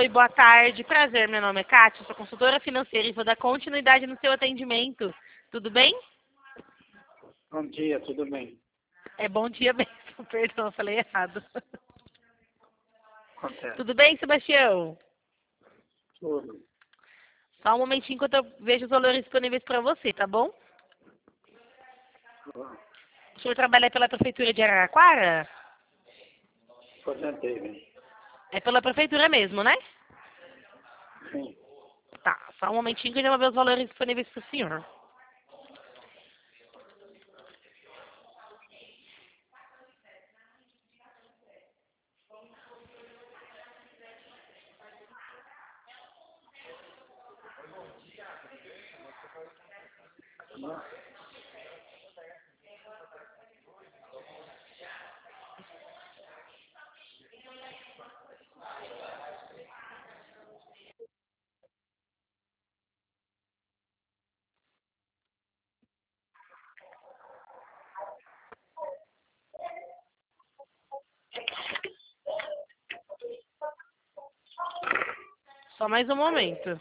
Oi, boa tarde. Prazer, meu nome é Kátia, sou consultora financeira e vou dar continuidade no seu atendimento. Tudo bem? Bom dia, tudo bem? É bom dia mesmo, perdão, eu falei errado. Acontece. Tudo bem, Sebastião? Tudo. Só um momentinho enquanto eu vejo os valores disponíveis para você, tá bom? O senhor trabalha pela Prefeitura de Araraquara? Aposentei, bem. É pela Prefeitura mesmo, né? Sim. Tá, só um momentinho que eu já vou ver os valores disponíveis para o senhor. Só mais um momento.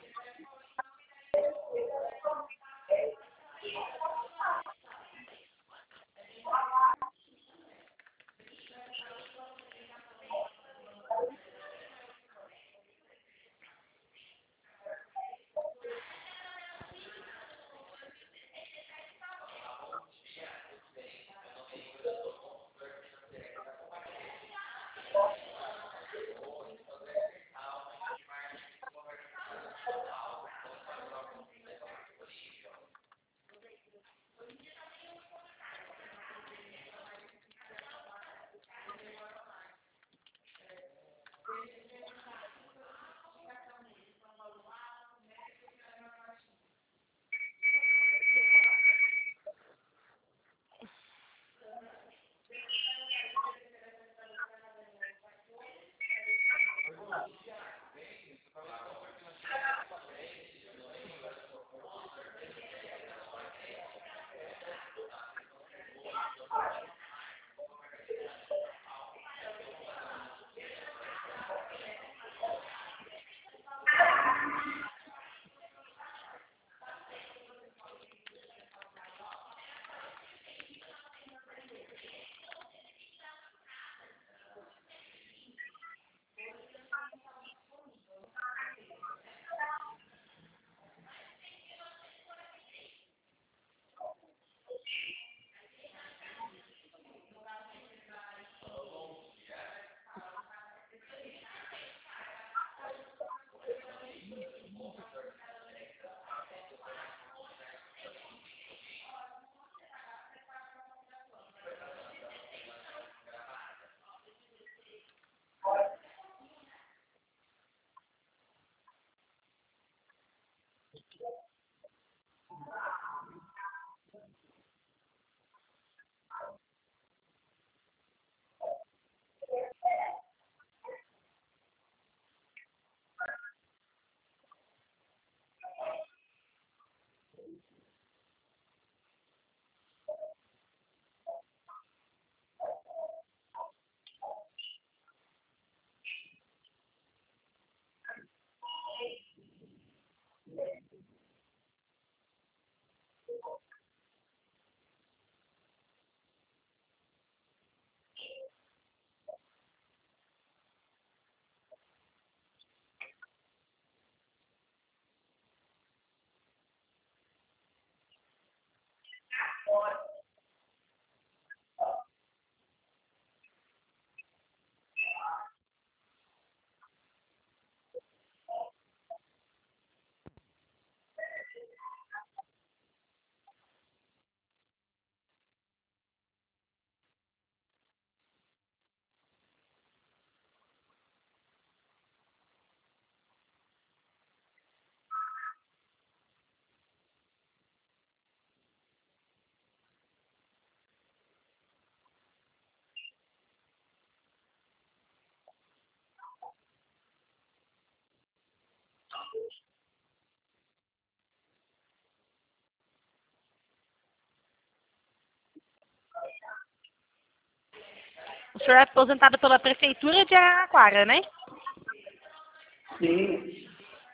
O senhor é aposentado pela Prefeitura de Araraquara, né? Sim.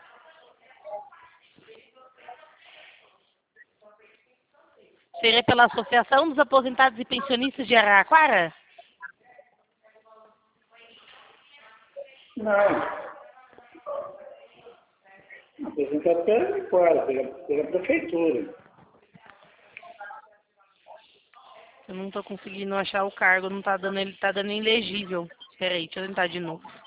Seria pela Associação dos Aposentados e Pensionistas de Araraquara? Não. Apresentado pela prefeitura. Eu não tô conseguindo achar o cargo, não tá dando, ele tá dando ilegível. Peraí, deixa eu tentar de novo.